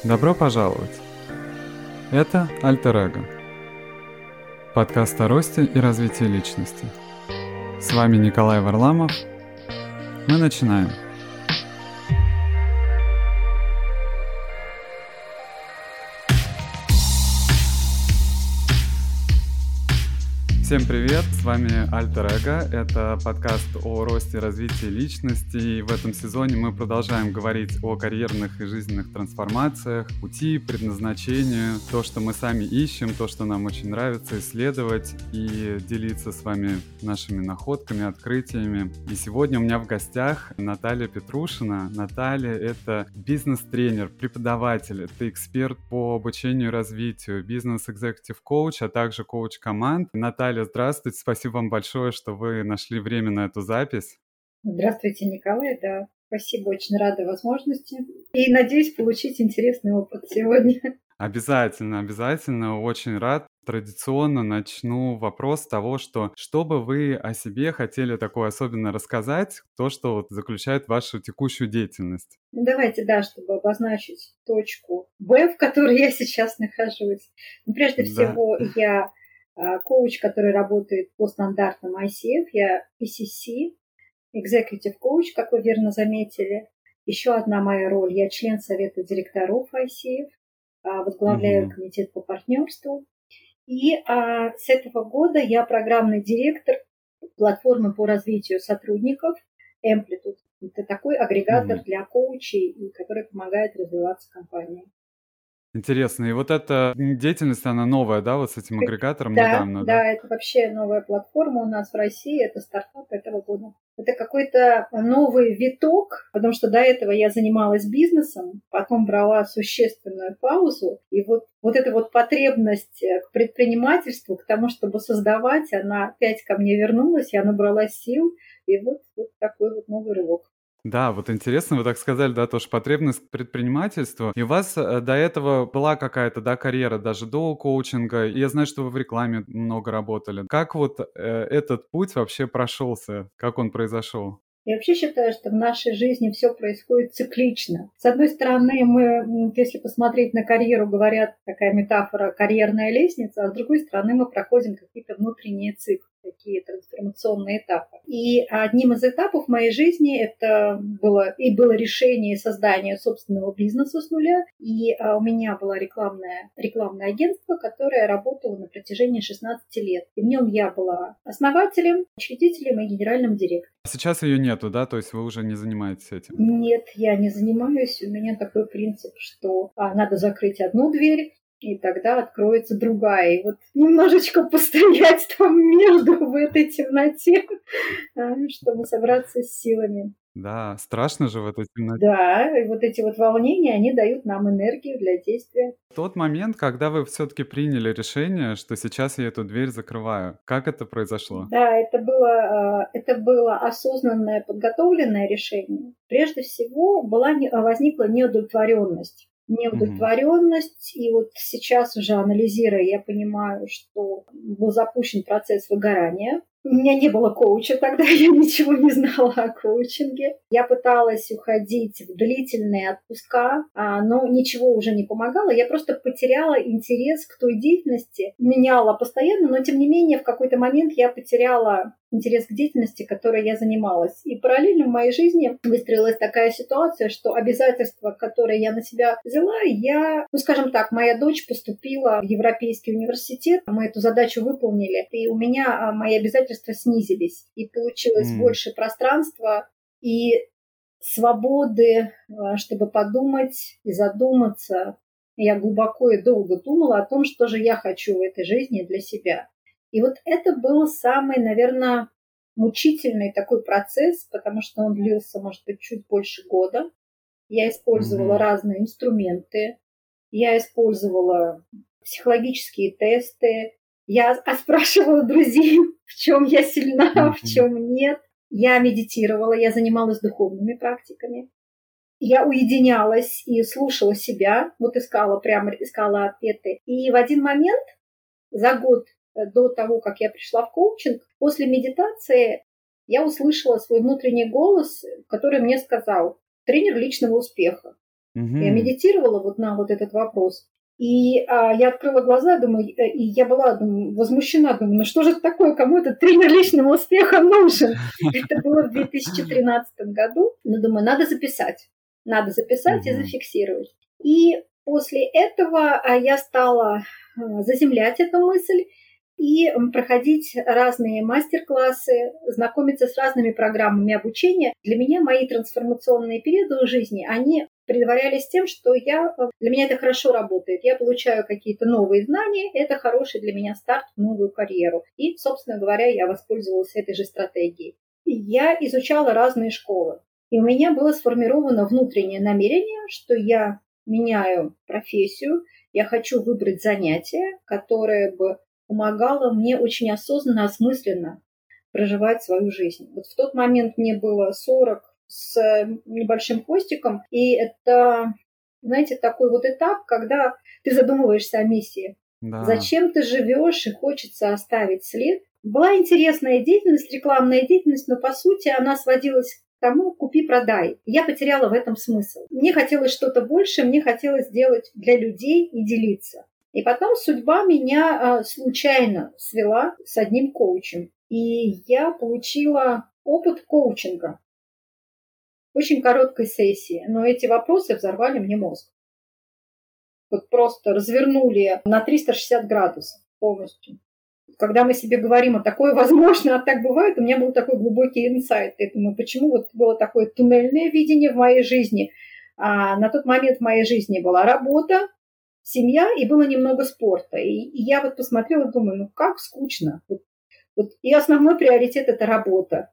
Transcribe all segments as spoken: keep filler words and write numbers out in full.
Добро пожаловать! Это Альтер Эго, подкаст о росте и развитии личности. С вами Николай Варламов. Мы начинаем. Всем привет, с вами Альтер Эго, это подкаст о росте и развитии личности, и в этом сезоне мы продолжаем говорить о карьерных и жизненных трансформациях, пути, предназначению, то, что мы сами ищем, то, что нам очень нравится исследовать и делиться с вами нашими находками, открытиями. И сегодня у меня в гостях Наталья Петрушина. Наталья — это бизнес-тренер, преподаватель, это эксперт по обучению и развитию, бизнес-экзекутив-коуч, а также коуч команд. Наталья, здравствуйте, спасибо вам большое, что вы нашли время на эту запись. Здравствуйте, Николай, да, спасибо, очень рада возможности и надеюсь получить интересный опыт сегодня. Обязательно, обязательно, очень рад. Традиционно начну вопрос с того, что что бы вы о себе хотели такое особенно рассказать, то, что вот заключает вашу текущую деятельность. Давайте, да, чтобы обозначить точку Б, в которой я сейчас нахожусь. Но прежде Да. всего, я коуч, который работает по стандартам ай си эф, я пи си си, Executive Coach, как вы верно заметили. Еще одна моя роль, я член совета директоров ай си эф, возглавляю угу. комитет по партнерству. И а, с этого года я программный директор платформы по развитию сотрудников Amplitude. Это такой агрегатор угу. для коучей, который помогает развиваться компании. Интересно. И вот эта деятельность, она новая, да, вот с этим агрегатором да, недавно? Да, да, это вообще новая платформа у нас в России, это стартап этого года. Это какой-то новый виток, потому что до этого я занималась бизнесом, потом брала существенную паузу, и вот, вот эта вот потребность к предпринимательству, к тому, чтобы создавать, она опять ко мне вернулась, я набралась сил, и вот, вот такой вот новый рывок. Да, вот интересно, вы так сказали, да, тоже потребность к предпринимательству. И у вас до этого была какая-то, да, карьера даже до коучинга. И я знаю, что вы в рекламе много работали. Как вот э, этот путь вообще прошелся? Как он произошел? Я вообще считаю, что в нашей жизни все происходит циклично. С одной стороны, мы, если посмотреть на карьеру, говорят, такая метафора карьерная лестница, а с другой стороны мы проходим какие-то внутренние циклы, такие трансформационные этапы. И одним из этапов моей жизни это было и было решение создания собственного бизнеса с нуля. И у меня было рекламное, рекламное агентство, которое работало на протяжении шестнадцати лет. И в нем я была основателем, учредителем и генеральным директором. Сейчас ее нету, да? То есть вы уже не занимаетесь этим? Нет, я не занимаюсь. У меня такой принцип, что а, надо закрыть одну дверь, и тогда откроется другая. И вот немножечко постоять там между в этой темноте, чтобы собраться с силами. Да, страшно же в этой темноте. Да, и вот эти вот волнения, они дают нам энергию для действия. Тот момент, когда вы все-таки приняли решение, что сейчас я эту дверь закрываю, как это произошло? Да, это было, это было осознанное, подготовленное решение. Прежде всего была, возникла неудовлетворенность. Неудовлетворенность, mm-hmm. и вот сейчас уже анализируя, я понимаю, что был запущен процесс выгорания. У меня не было коуча тогда, я ничего не знала о коучинге. Я пыталась уходить в длительные отпуска, но ничего уже не помогало. Я просто потеряла интерес к той деятельности, меняла постоянно, но тем не менее в какой-то момент я потеряла интерес к деятельности, которой я занималась. И параллельно в моей жизни выстроилась такая ситуация, что обязательства, которые я на себя взяла, я, ну скажем так, моя дочь поступила в Европейский университет, мы эту задачу выполнили, и у меня мои обязательства снизились, и получилось mm. больше пространства и свободы, чтобы подумать и задуматься. Я глубоко и долго думала о том, что же я хочу в этой жизни для себя. И вот это был самый, наверное, мучительный такой процесс, потому что он длился, может быть, чуть больше года. Я использовала mm-hmm. разные инструменты, я использовала психологические тесты, я спрашивала друзей, в чем я сильна, mm-hmm. в чем нет. Я медитировала, я занималась духовными практиками. Я уединялась и слушала себя, вот искала, прямо искала ответы. И в один момент, за год до того, как я пришла в коучинг, после медитации я услышала свой внутренний голос, который мне сказал: тренер личного успеха. Я Мгм. медитировала вот на вот этот вопрос. И а, я открыла глаза, думаю, э, и я была думаю, возмущена, думаю, ну что же это такое, кому этот тренер личного успеха нужен? Это было в две тысячи тринадцатом году. Ну, думаю, надо записать. Надо записать и Мгм. зафиксировать. И после этого а, я стала а, заземлять эту мысль и м, проходить разные мастер-классы, знакомиться с разными программами обучения. Для меня мои трансформационные периоды в жизни, они предварялись тем, что я, для меня это хорошо работает. Я получаю какие-то новые знания, это хороший для меня старт в новую карьеру. И, собственно говоря, я воспользовалась этой же стратегией. Я изучала разные школы. И у меня было сформировано внутреннее намерение, что я меняю профессию, я хочу выбрать занятие, которое бы помогало мне очень осознанно, осмысленно проживать свою жизнь. Вот в тот момент мне было сорок с небольшим хвостиком, и это, знаете, такой вот этап, когда ты задумываешься о миссии. Да. Зачем ты живешь и хочется оставить след? Была интересная деятельность, рекламная деятельность, но по сути она сводилась к тому, купи-продай. Я потеряла в этом смысл. Мне хотелось что-то больше, мне хотелось делать для людей и делиться. И потом судьба меня случайно свела с одним коучем. И я получила опыт коучинга. Очень короткой сессии, но эти вопросы взорвали мне мозг. Вот просто развернули на триста шестьдесят градусов полностью. Когда мы себе говорим, а такое возможно, а так бывает, у меня был такой глубокий инсайт. Я думаю, почему вот было такое туннельное видение в моей жизни. А на тот момент в моей жизни была работа, семья и было немного спорта. И, и я вот посмотрела и думаю, ну как скучно. Вот, вот, и основной приоритет – это работа.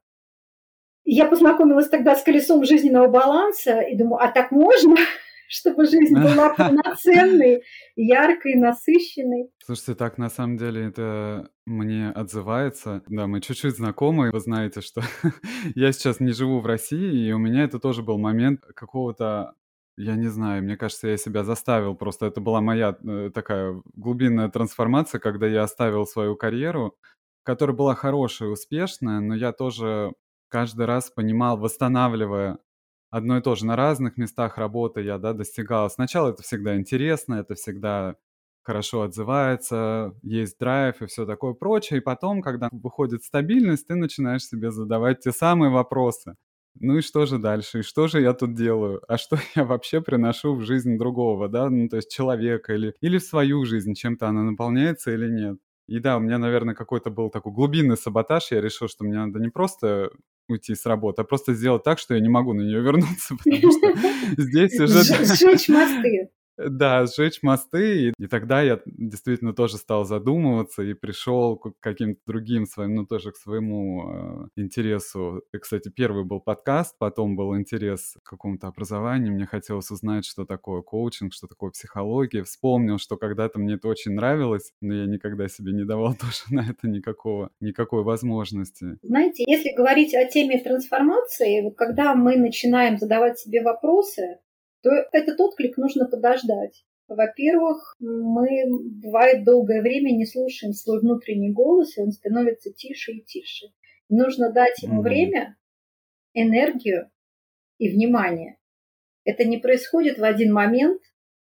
Я познакомилась тогда с колесом жизненного баланса и думаю, а так можно, чтобы жизнь была полноценной, яркой, насыщенной? Слушайте, так на самом деле это мне отзывается. Да, мы чуть-чуть знакомы. Вы знаете, что я сейчас не живу в России, и у меня это тоже был момент какого-то, я не знаю, мне кажется, я себя заставил. Просто это была моя э, такая глубинная трансформация, когда я оставил свою карьеру, которая была хорошая, успешная, но я тоже каждый раз понимал, восстанавливая одно и то же на разных местах работы, я, да, достигал. Сначала это всегда интересно, это всегда хорошо отзывается, есть драйв и все такое прочее. И потом, когда выходит стабильность, ты начинаешь себе задавать те самые вопросы. Ну и что же дальше? И что же я тут делаю? А что я вообще приношу в жизнь другого, да? Ну, то есть человека или, или в свою жизнь, чем-то она наполняется или нет? И да, у меня, наверное, какой-то был такой глубинный саботаж. Я решил, что мне надо не просто уйти с работы, а просто сделать так, что я не могу на нее вернуться, потому что здесь уже... Сжечь мосты. Да, сжечь мосты. И, и тогда я действительно тоже стал задумываться и пришел к каким-то другим своим, ну тоже к своему э, интересу. И, кстати, первый был подкаст, потом был интерес к какому-то образованию. Мне хотелось узнать, что такое коучинг, что такое психология. Вспомнил, что когда-то мне это очень нравилось, но я никогда себе не давал тоже на это никакого, никакой возможности. Знаете, если говорить о теме трансформации, вот когда мы начинаем задавать себе вопросы, то этот отклик нужно подождать. Во-первых, мы, бывает, долгое время не слушаем свой внутренний голос, и он становится тише и тише. Нужно дать ему Мгм. время, энергию и внимание. Это не происходит в один момент,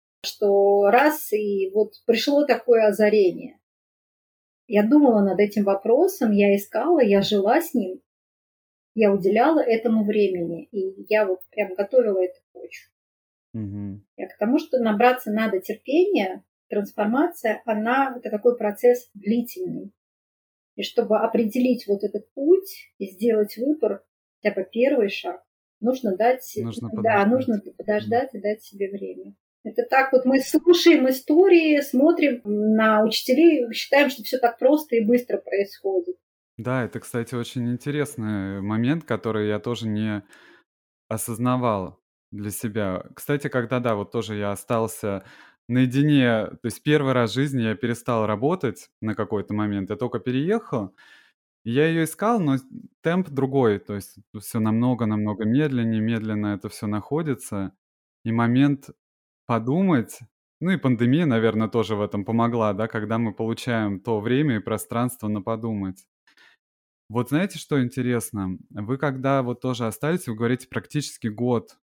что раз, и вот пришло такое озарение. Я думала над этим вопросом, я искала, я жила с ним, я уделяла этому времени, и я вот прям готовила эту почву. Мгм. Я к тому, что набраться надо терпения, трансформация, она, это такой процесс длительный. И чтобы определить вот этот путь и сделать выбор, хотя бы первый шаг, нужно дать, Нужно да, подождать. нужно подождать и дать себе время. Это так вот мы слушаем истории, смотрим на учителей, считаем, что все так просто и быстро происходит. Да, это, кстати, очень интересный момент, который я тоже не осознавал для себя. Кстати, когда, да, вот тоже я остался наедине, то есть первый раз в жизни я перестал работать на какой-то момент, я только переехал, и я ее искал, но темп другой, то есть все намного-намного медленнее, медленно это все находится. И момент подумать, ну и пандемия, наверное, тоже в этом помогла, да, когда мы получаем то время и пространство на подумать. Вот знаете, что интересно? Вы когда вот тоже остались, вы говорите, практически год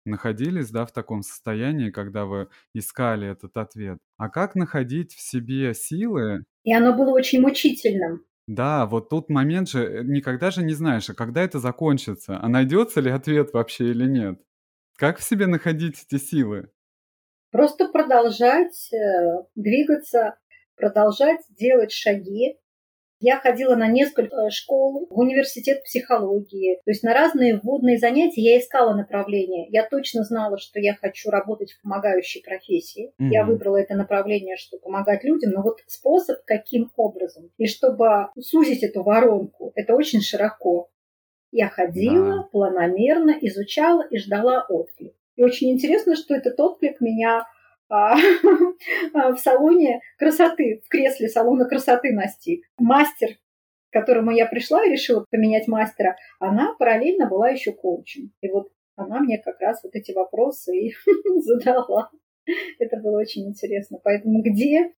находились, да, в таком состоянии, когда вы искали этот ответ. А как находить в себе силы? И оно было очень мучительным. Да, вот тут момент же, э, никогда же не знаешь, а когда это закончится, а найдется ли ответ вообще или нет. Как в себе находить эти силы? Просто продолжать э, двигаться, продолжать делать шаги. Я ходила на несколько школ, в университет психологии, то есть на разные вводные занятия я искала направление. Я точно знала, что я хочу работать в помогающей профессии. Я Мгм. выбрала это направление, чтобы помогать людям, но вот способ, каким образом. И чтобы сузить эту воронку, это очень широко. Я Да. ходила, планомерно изучала и ждала отклик. И очень интересно, что этот отклик меня а, в салоне красоты, в кресле салона красоты настиг. Мастер, к которому я пришла и решила поменять мастера, она параллельно была еще коучем. И вот она мне как раз вот эти вопросы и задала. Это было очень интересно. Поэтому где,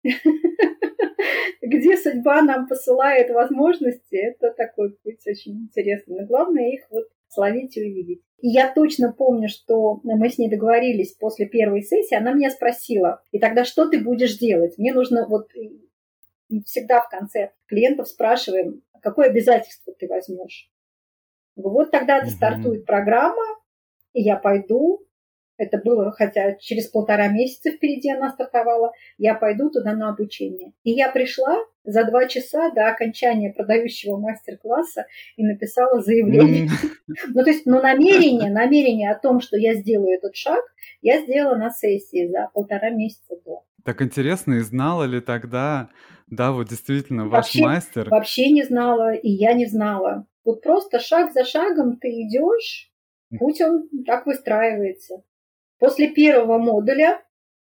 где судьба нам посылает возможности, это такой путь очень интересный. Но главное их вот словить и увидеть. И я точно помню, что мы с ней договорились после первой сессии, она меня спросила, и тогда что ты будешь делать? Мне нужно вот всегда в конце клиентов спрашиваем, какое обязательство ты возьмешь? Вот тогда Мгм. стартует программа, и я пойду. Это было, хотя через полтора месяца впереди она стартовала, я пойду туда на обучение. И я пришла за два часа до окончания продающего мастер-класса и написала заявление. М. Ну, то есть, но намерение, намерение о том, что я сделаю этот шаг, я сделала на сессии за полтора месяца до. Так интересно, и знала ли тогда, да, вот действительно ваш Вообще, мастер. вообще не знала, и я не знала. Вот просто шаг за шагом ты идешь, путь он так выстраивается. После первого модуля,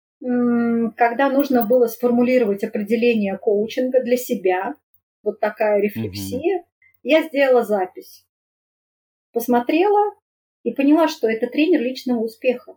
когда нужно было сформулировать определение коучинга для себя, вот такая Мгм. рефлексия, я сделала запись. Посмотрела и поняла, что это тренер личного успеха.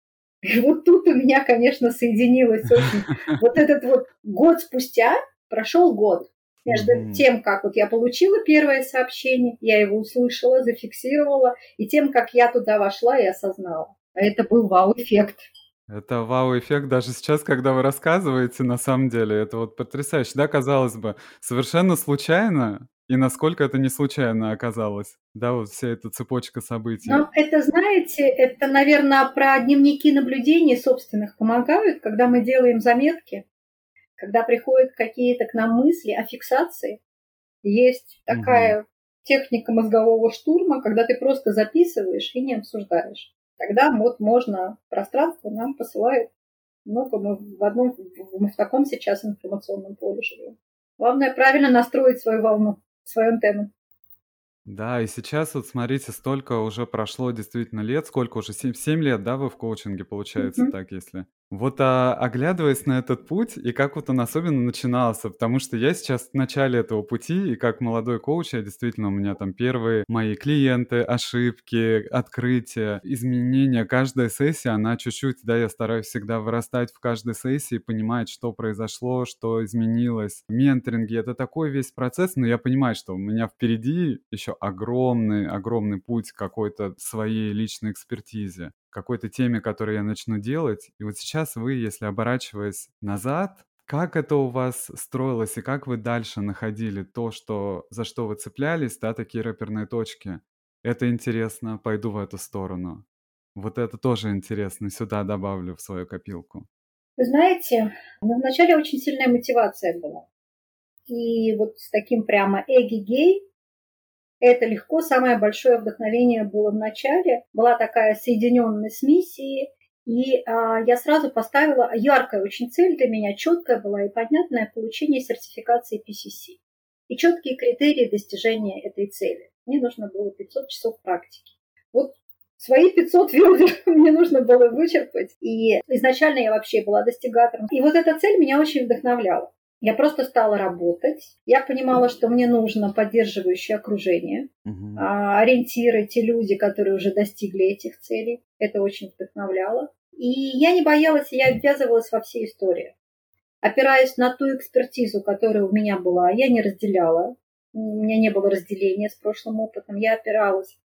И вот тут у меня, конечно, соединилось очень... Вот этот вот год спустя, прошел год, между Мгм. тем, как вот я получила первое сообщение, я его услышала, зафиксировала, и тем, как я туда вошла и осознала. А это был вау-эффект. Это вау-эффект даже сейчас, когда вы рассказываете, на самом деле. Это вот потрясающе, да, казалось бы, совершенно случайно, и насколько это не случайно оказалось, да, вот вся эта цепочка событий. Но это, знаете, это, наверное, про дневники наблюдений собственных помогают, когда мы делаем заметки, когда приходят какие-то к нам мысли о фиксации. Есть Мгм. такая техника мозгового штурма, когда ты просто записываешь и не обсуждаешь. Тогда вот можно, пространство нам посылает много, мы в одном, мы в таком сейчас информационном поле живем. Главное правильно настроить свою волну, свою антенну. Да, и сейчас вот смотрите, столько уже прошло действительно лет, сколько уже, семь, семь лет, да, вы в коучинге, получается Мгм. так, если. Вот, а, оглядываясь на этот путь, и как вот он особенно начинался, потому что я сейчас в начале этого пути, и как молодой коуч, я действительно, у меня там первые мои клиенты, ошибки, открытия, изменения. Каждая сессия, она чуть-чуть, да, я стараюсь всегда вырастать в каждой сессии, понимать, что произошло, что изменилось. Менторинги — это такой весь процесс, но я понимаю, что у меня впереди еще огромный, огромный путь к какой-то своей личной экспертизе, какой-то теме, которую я начну делать. И вот сейчас вы, если оборачиваясь назад, как это у вас строилось и как вы дальше находили то, что, за что вы цеплялись, да, такие рэперные точки? Это интересно, пойду в эту сторону. Вот это тоже интересно, сюда добавлю в свою копилку. Вы знаете, ну, вначале очень сильная мотивация была. И вот с таким прямо эгегей это легко. Самое большое вдохновение было в начале. Была такая соединенность с миссией. И а, я сразу поставила яркая очень цель для меня, четкая была и понятная — получение сертификации пи си си. И четкие критерии достижения этой цели. Мне нужно было пятьсот часов практики. Вот свои пятьсот ведер мне нужно было вычерпать. И изначально я вообще была достигатором. И вот эта цель меня очень вдохновляла. Я просто стала работать. Я понимала, что мне нужно поддерживающее окружение, Мгм. ориентиры, те люди, которые уже достигли этих целей. Это очень вдохновляло. И я не боялась, я ввязывалась во все истории. Опираясь на ту экспертизу, которая у меня была, я не разделяла. У меня не было разделения с прошлым опытом. Я опиралась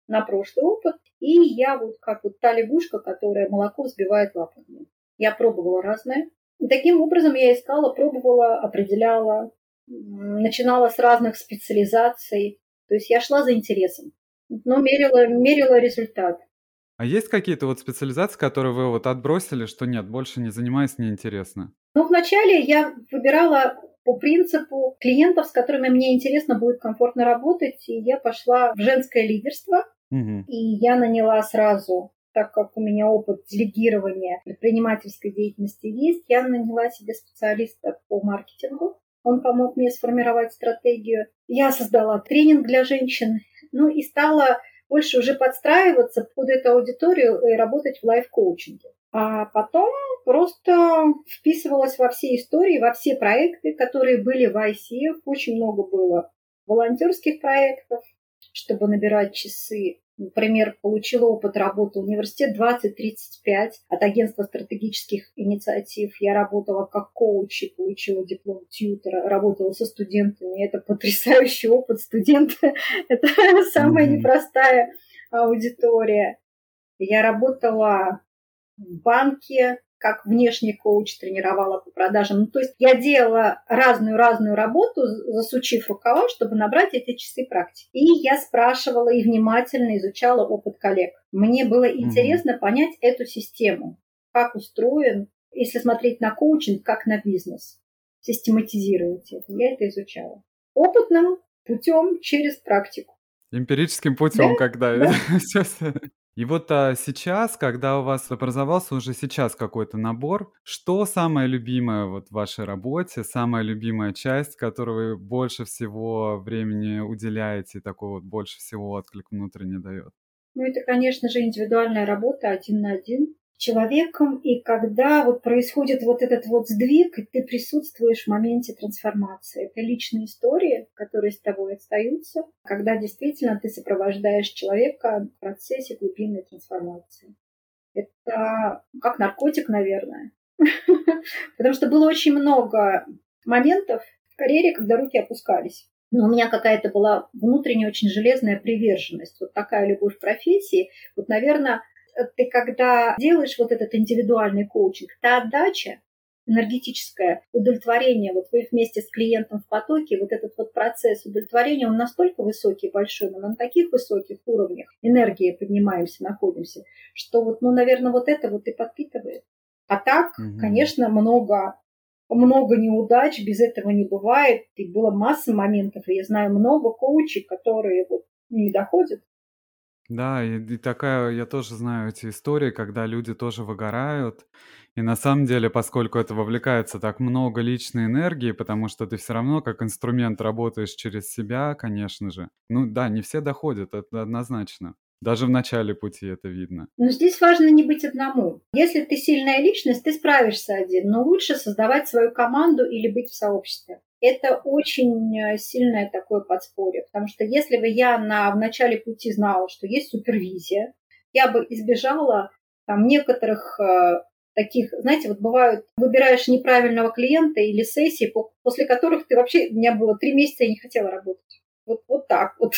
на прошлый опыт, и я вот как вот та лягушка, которая молоко взбивает лапами. Я пробовала разное. И таким образом я искала, пробовала, определяла, начинала с разных специализаций. То есть я шла за интересом, но мерила, мерила результат. А есть какие-то вот специализации, которые вы вот отбросили, что нет, больше не занимаюсь, неинтересно? Ну, вначале я выбирала по принципу клиентов, с которыми мне интересно будет комфортно работать, и я пошла в женское лидерство, Угу. и я наняла сразу, так как у меня опыт делегирования предпринимательской деятельности есть, я наняла себе специалиста по маркетингу. Он помог мне сформировать стратегию. Я создала тренинг для женщин, ну и стала больше уже подстраиваться под эту аудиторию и работать в лайф-коучинге. А потом просто вписывалась во все истории, во все проекты, которые были в ай си эф. Очень много было волонтерских проектов, чтобы набирать часы. Например, получила опыт работы университет двадцать тридцать пять от агентства стратегических инициатив. Я работала как коуч и получила диплом тьютера, работала со студентами. Это потрясающий опыт. Студенты – это самая непростая аудитория. Я работала в банке, как внешний коуч, тренировала по продажам. Ну, то есть я делала разную-разную работу, засучив рукава, чтобы набрать эти часы практики. И я спрашивала и внимательно изучала опыт коллег. Мне было интересно mm-hmm. понять эту систему, как устроен, если смотреть на коучинг, как на бизнес, систематизировать это. Я это изучала. Опытным путем через практику. Эмпирическим путем, да? когда... Да. И вот а, сейчас, когда у вас образовался уже сейчас какой-то набор, что самое любимое вот в вашей работе, самая любимая часть, которой вы больше всего времени уделяете, такой вот больше всего отклик внутренне дает? Ну, это, конечно же, индивидуальная работа один на один с человеком. И когда вот происходит вот этот вот сдвиг, и ты присутствуешь в моменте трансформации. Это личные истории, которые с тобой остаются, когда действительно ты сопровождаешь человека в процессе глубинной трансформации. Это как наркотик, наверное. Потому что было очень много моментов в карьере, когда руки опускались. Но у меня какая-то была внутренняя очень железная приверженность. Вот такая любовь к профессии. Вот, наверное, ты когда делаешь вот этот индивидуальный коучинг, та отдача энергетическое удовлетворение, вот вы вместе с клиентом в потоке, вот этот вот процесс удовлетворения, он настолько высокий, большой, мы на таких высоких уровнях энергии поднимаемся, находимся, что вот, ну, наверное, вот это вот и подпитывает. А так, угу. конечно, много, много неудач, без этого не бывает, и было масса моментов, и я знаю много коучей, которые вот не доходят. Да, и, и такая, я тоже знаю эти истории, когда люди тоже выгорают. И на самом деле, поскольку это вовлекается так много личной энергии, потому что ты все равно как инструмент работаешь через себя, конечно же. Ну да, не все доходят, это однозначно. Даже в начале пути это видно. Но здесь важно не быть одному. Если ты сильная личность, ты справишься один, но лучше создавать свою команду или быть в сообществе. Это очень сильное такое подспорье, потому что если бы я на, в начале пути знала, что есть супервизия, я бы избежала там некоторых э, таких, знаете, вот бывают, выбираешь неправильного клиента или сессии, после которых ты вообще, у меня было три месяца, я не хотела работать. Вот, вот так вот.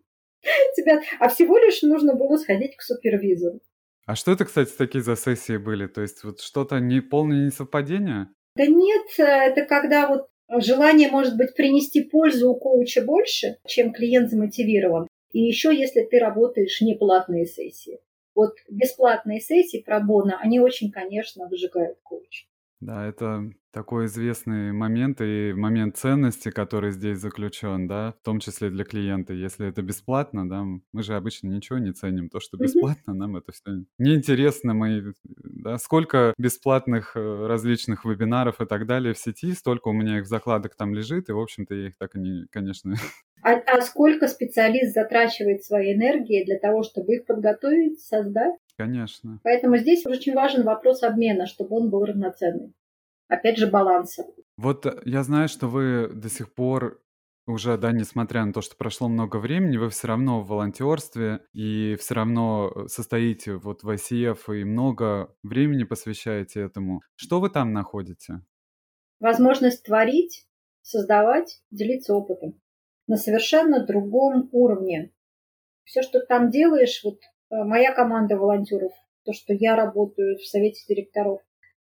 Тебя, а всего лишь нужно было сходить к супервизору. А что это, кстати, такие за сессии были? То есть вот что-то не, полное несовпадение? Да нет, это когда вот желание, может быть, принести пользу у коуча больше, чем клиент замотивирован. И еще, если ты работаешь неплатные сессии. Вот бесплатные сессии пробона, они очень, конечно, выжигают коуча. Да, это такой известный момент и момент ценности, который здесь заключен, да, в том числе для клиента. Если это бесплатно, да, мы же обычно ничего не ценим. То, что бесплатно, mm-hmm. нам это все неинтересно. Мы, да, сколько бесплатных различных вебинаров и так далее в сети, столько у меня их в закладок там лежит, и, в общем-то, я их так и не, конечно... А, а сколько специалист затрачивает своей энергии для того, чтобы их подготовить, создать? Конечно. Поэтому здесь очень важен вопрос обмена, чтобы он был равноценный. Опять же, баланса. Вот я знаю, что вы до сих пор уже, да, несмотря на то, что прошло много времени, вы все равно в волонтерстве и все равно состоите вот в ай си эф и много времени посвящаете этому. Что вы там находите? Возможность творить, создавать, делиться опытом на совершенно другом уровне. Все, что ты там делаешь, вот моя команда волонтеров, то, что я работаю в совете директоров,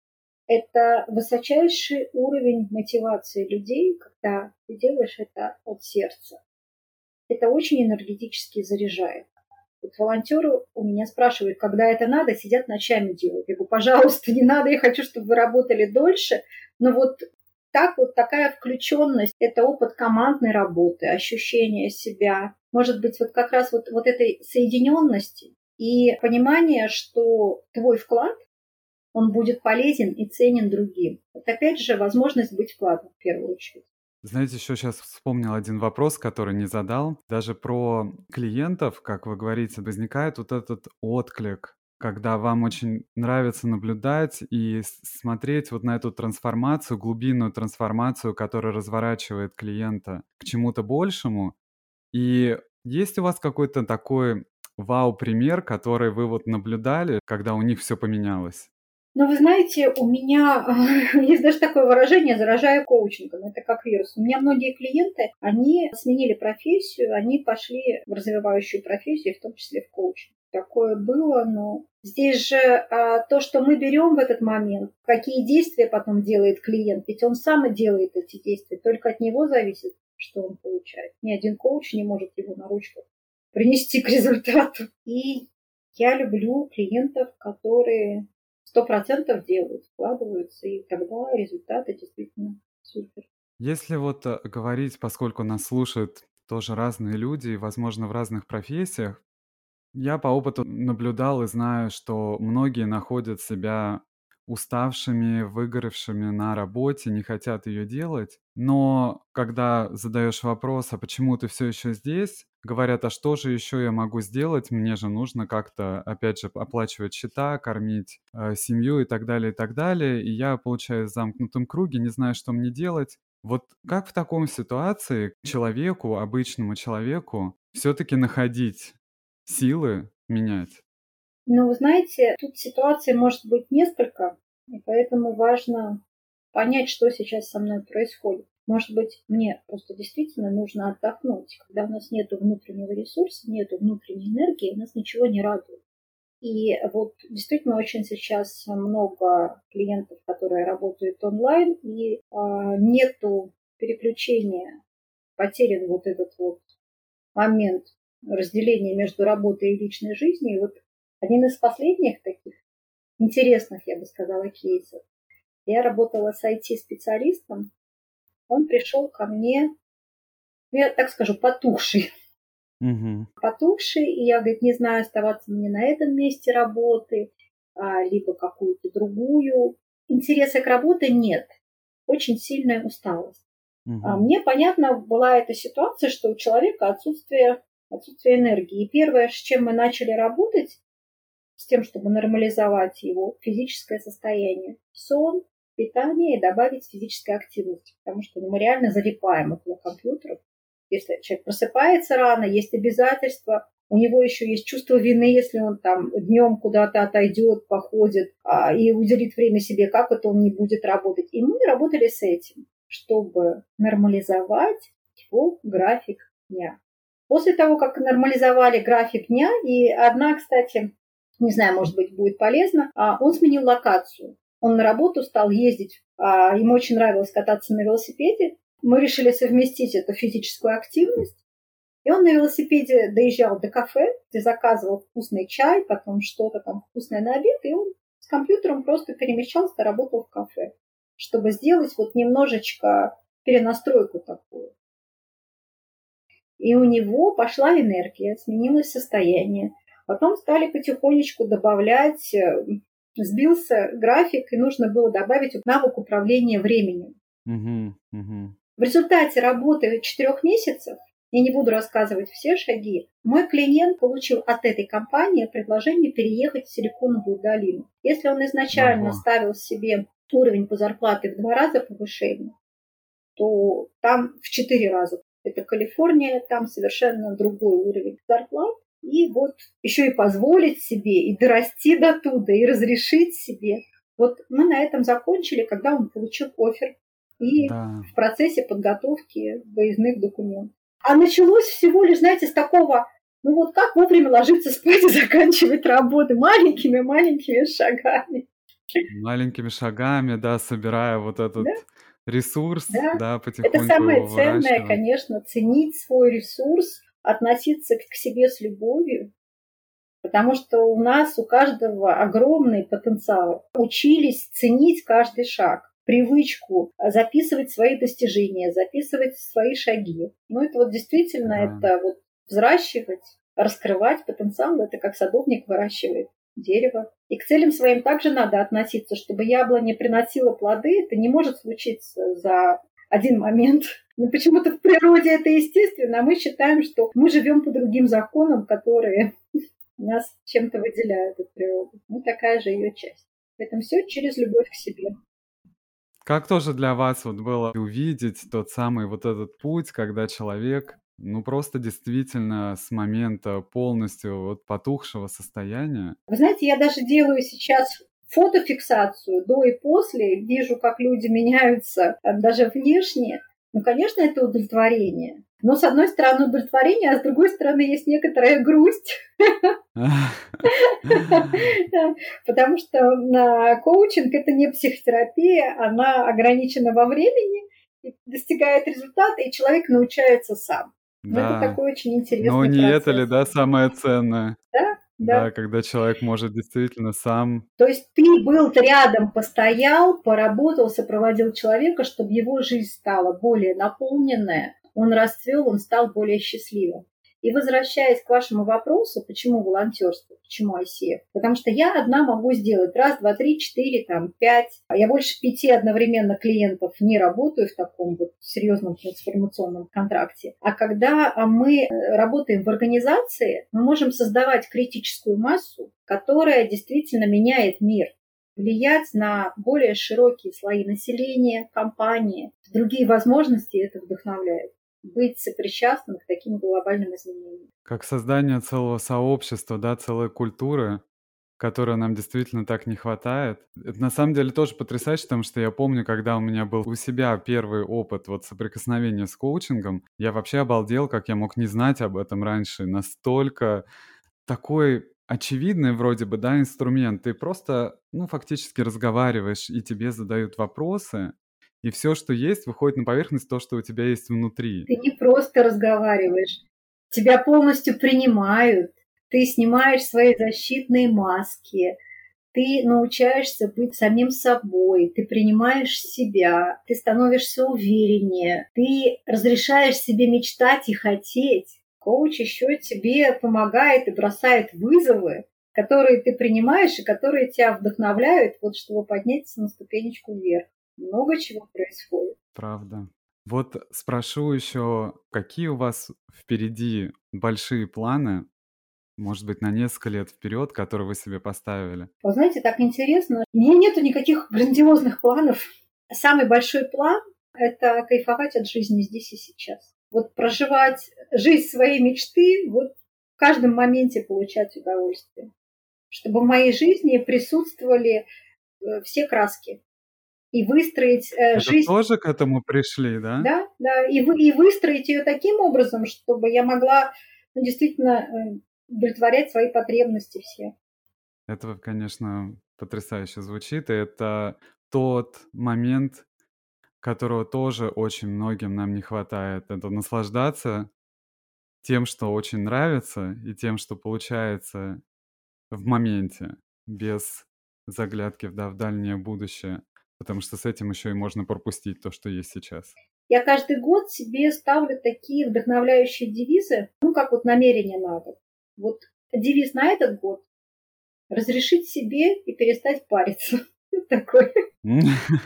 это высочайший уровень мотивации людей, когда ты делаешь это от сердца. Это очень энергетически заряжает. Вот волонтеры у меня спрашивают, когда это надо, сидят ночами делают. Я говорю, пожалуйста, не надо, я хочу, чтобы вы работали дольше. Но вот так вот такая включенность, это опыт командной работы, ощущение себя. Может быть, вот как раз вот, вот этой соединенности и понимание, что твой вклад, он будет полезен и ценен другим. Это опять же возможность быть вкладом в первую очередь. Знаете, еще сейчас вспомнил один вопрос, который не задал. Даже про клиентов, как вы говорите, возникает вот этот отклик, когда вам очень нравится наблюдать и смотреть вот на эту трансформацию, глубинную трансформацию, которая разворачивает клиента к чему-то большему. И есть у вас какой-то такой вау-пример, который вы вот наблюдали, когда у них все поменялось? Ну, вы знаете, у меня есть даже такое выражение «заражаю коучингом». Это как вирус. У меня многие клиенты, они сменили профессию, они пошли в развивающую профессию, в том числе в коучинг. Такое было, но здесь же а, то, что мы берем в этот момент, какие действия потом делает клиент, ведь он сам и делает эти действия, только от него зависит, что он получает. Ни один коуч не может его на ручках принести к результату. И я люблю клиентов, которые сто процентов делают, вкладываются, и тогда результаты действительно супер. Если вот э, говорить, поскольку нас слушают тоже разные люди, и, возможно, в разных профессиях, я по опыту наблюдал и знаю, что многие находят себя уставшими, выгоревшими на работе, не хотят ее делать. Но когда задаешь вопрос, а почему ты все еще здесь, говорят, а что же еще я могу сделать? Мне же нужно как-то, опять же, оплачивать счета, кормить э, семью и так далее, и так далее. И я, получаюсь в замкнутом круге, не знаю, что мне делать. Вот как в таком ситуации человеку, обычному человеку, все-таки находить силы менять? Но вы знаете, тут ситуаций может быть несколько, и поэтому важно понять, что сейчас со мной происходит. Может быть, мне просто действительно нужно отдохнуть. Когда у нас нет внутреннего ресурса, нет внутренней энергии, нас ничего не радует. И вот действительно очень сейчас много клиентов, которые работают онлайн, и а, нету переключения, потерян вот этот вот момент разделения между работой и личной жизнью. И вот один из последних таких интересных, я бы сказала, кейсов. Я работала с ай ти-специалистом, он пришел ко мне, я так скажу, потухший. Угу. Потухший, и я, говорит, не знаю, оставаться мне на этом месте работы, а, либо какую-то другую. Интереса к работе нет, очень сильная усталость. Угу. А мне понятна была эта ситуация, что у человека отсутствие, отсутствие энергии. И первое, с чем мы начали работать, с тем, чтобы нормализовать его физическое состояние, сон, питание и добавить физической активности, потому что ну, мы реально залипаем около компьютеров. Если человек просыпается рано, есть обязательства, у него еще есть чувство вины, если он там днем куда-то отойдет, походит а, и уделит время себе, как это он не будет работать. И мы работали с этим, чтобы нормализовать его график дня. После того, как нормализовали график дня, и одна, кстати, не знаю, может быть, будет полезно, он сменил локацию. Он на работу стал ездить, ему очень нравилось кататься на велосипеде. Мы решили совместить эту физическую активность. И он на велосипеде доезжал до кафе, где заказывал вкусный чай, потом что-то там вкусное на обед, и он с компьютером просто перемещался, работал в кафе, чтобы сделать вот немножечко перенастройку такую. И у него пошла энергия, сменилось состояние. Потом стали потихонечку добавлять, сбился график, и нужно было добавить навык управления временем. Угу, угу. В результате работы четырех месяцев, я не буду рассказывать все шаги, мой клиент получил от этой компании предложение переехать в Силиконовую долину. Если он изначально ага. ставил себе уровень по зарплате в два раза повышения, то там в четыре раза. Это Калифорния, там совершенно другой уровень зарплат. И вот еще и позволить себе, и дорасти до туда, и разрешить себе. Вот мы на этом закончили, когда он получил оффер и да. в процессе подготовки выездных документов. А началось всего лишь, знаете, с такого Ну вот как вовремя ложиться спать и заканчивать работу маленькими-маленькими шагами. Маленькими шагами, да, собирая вот Да, этот ресурс, да. да, Это потихоньку самое его ценное, выращивать. конечно, ценить свой ресурс, относиться к себе с любовью, потому что у нас, у каждого огромный потенциал. Учились ценить каждый шаг, привычку записывать свои достижения, записывать свои шаги. Ну, это вот действительно, Да. это вот взращивать, раскрывать потенциал, это как садовник выращивает дерево. И к целям своим также надо относиться, чтобы яблоня приносила плоды. Это не может случиться за один момент. Но почему-то в природе это естественно, а мы считаем, что мы живем по другим законам, которые нас чем-то выделяют от природы. Мы такая же ее часть. Поэтому все через любовь к себе. Как тоже для вас вот было увидеть тот самый вот этот путь, когда человек, ну, просто действительно с момента полностью вот потухшего состояния. Вы знаете, я даже делаю сейчас фотофиксацию до и после, вижу, как люди меняются даже внешне. Ну, конечно, это удовлетворение. Но, с одной стороны, удовлетворение, а с другой стороны, есть некоторая грусть. Потому что коучинг – это не психотерапия, она ограничена во времени, достигает результата, и человек научается сам. Но это Да, такой очень но интересный не это ли, процесс. да, самое ценное? Да, Да, да. когда человек может действительно сам. То есть ты был рядом, постоял, поработал, сопроводил человека, чтобы его жизнь стала более наполненная, он расцвел, он стал более счастливым. И возвращаясь к вашему вопросу, почему волонтерство, почему ай си эф? Потому что я одна могу сделать раз, два, три, четыре, там, пять. Я больше пяти одновременно клиентов не работаю в таком вот серьезном трансформационном контракте. А когда мы работаем в организации, мы можем создавать критическую массу, которая действительно меняет мир, влиять на более широкие слои населения, компании. Другие возможности это вдохновляет. Быть сопричастным к таким глобальным изменениям. Как создание целого сообщества, да, целой культуры, которой нам действительно так не хватает. Это на самом деле тоже потрясающе, потому что я помню, когда у меня был у себя первый опыт вот соприкосновения с коучингом, я вообще обалдел, как я мог не знать об этом раньше. Настолько такой очевидный вроде бы, да, инструмент. Ты просто, ну, фактически разговариваешь, и тебе задают вопросы, и все, что есть, выходит на поверхность, то, что у тебя есть внутри. Ты не просто разговариваешь, тебя полностью принимают, ты снимаешь свои защитные маски, ты научаешься быть самим собой, ты принимаешь себя, ты становишься увереннее, ты разрешаешь себе мечтать и хотеть. Коуч еще тебе помогает и бросает вызовы, которые ты принимаешь и которые тебя вдохновляют, вот, чтобы подняться на ступенечку вверх. Много чего происходит. Правда. Вот спрошу еще, какие у вас впереди большие планы, может быть, на несколько лет вперед, которые вы себе поставили? Вы знаете, так интересно. У меня нету никаких грандиозных планов. Самый большой план – это кайфовать от жизни здесь и сейчас. Вот проживать жизнь своей мечты, вот в каждом моменте получать удовольствие. Чтобы в моей жизни присутствовали все краски. И выстроить Это жизнь... тоже к этому пришли, да? Да, да. И, вы, и выстроить ее таким образом, чтобы я могла ну, действительно удовлетворять свои потребности все. Это, конечно, потрясающе звучит, и это тот момент, которого тоже очень многим нам не хватает. Это наслаждаться тем, что очень нравится, и тем, что получается в моменте, без заглядки в, да, в дальнее будущее, потому что с этим еще и можно пропустить то, что есть сейчас. Я каждый год себе ставлю такие вдохновляющие девизы, ну, как вот намерение надо. Вот девиз на этот год – разрешить себе и перестать париться. Такой. Ну,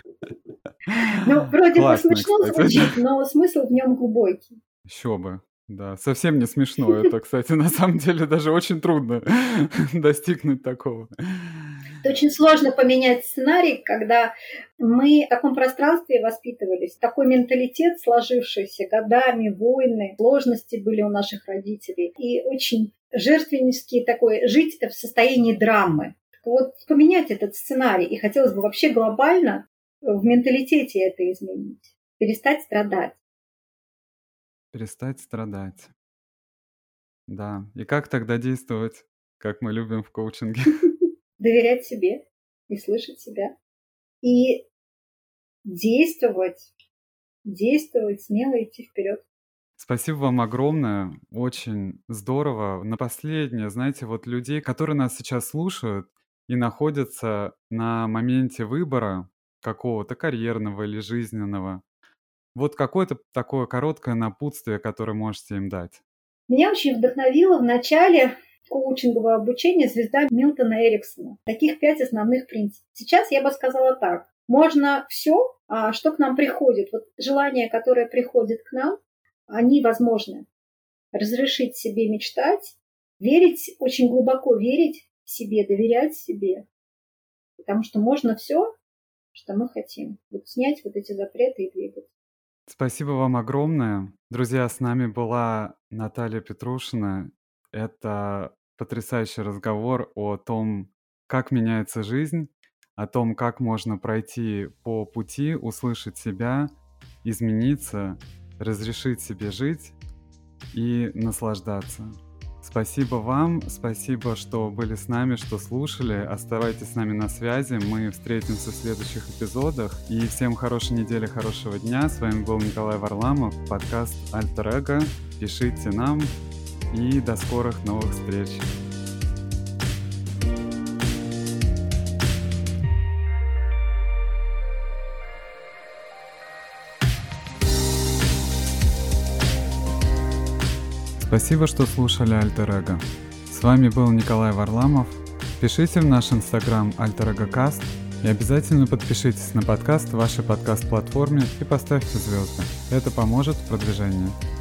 вроде бы смешно звучит, но смысл в нем глубокий. Еще бы. Да, совсем не смешно. Это, кстати, на самом деле даже очень трудно достигнуть такого. Это очень сложно поменять сценарий, когда мы в таком пространстве воспитывались. Такой менталитет сложившийся годами, войны, сложности были у наших родителей. И очень жертвеннический такой, жить в состоянии драмы. Вот поменять этот сценарий. И хотелось бы вообще глобально в менталитете это изменить. Перестать страдать. Перестать страдать. Да. И как тогда действовать, как мы любим в коучинге? Доверять себе и слышать себя. И действовать, действовать, смело идти вперед. Спасибо вам огромное. Очень здорово. На последнее, знаете, вот людей, которые нас сейчас слушают и находятся на моменте выбора какого-то карьерного или жизненного, вот какое-то такое короткое напутствие, которое можете им дать. Меня очень вдохновило в начале коучингового обучения звезда Милтона Эриксона. Таких пять основных принципов. Сейчас я бы сказала так. Можно все, что к нам приходит. Вот желания, которые приходят к нам, они возможны. Разрешить себе мечтать, верить, очень глубоко верить в себе, доверять себе. Потому что можно все, что мы хотим. Вот снять вот эти запреты и двигаться. Спасибо вам огромное. Друзья, с нами была Наталья Петрушина. Это потрясающий разговор о том, как меняется жизнь, о том, как можно пройти по пути, услышать себя, измениться, разрешить себе жить и наслаждаться. Спасибо вам, спасибо, что были с нами, что слушали. Оставайтесь с нами на связи, мы встретимся в следующих эпизодах. И всем хорошей недели, хорошего дня. С вами был Николай Варламов, подкаст Альтер Эго. Пишите нам и до скорых новых встреч. Спасибо, что слушали Альтер Эго. С вами был Николай Варламов. Пишите в наш инстаграм Альтер Эго Каст и обязательно подпишитесь на подкаст в вашей подкаст-платформе и поставьте звезды. Это поможет в продвижении.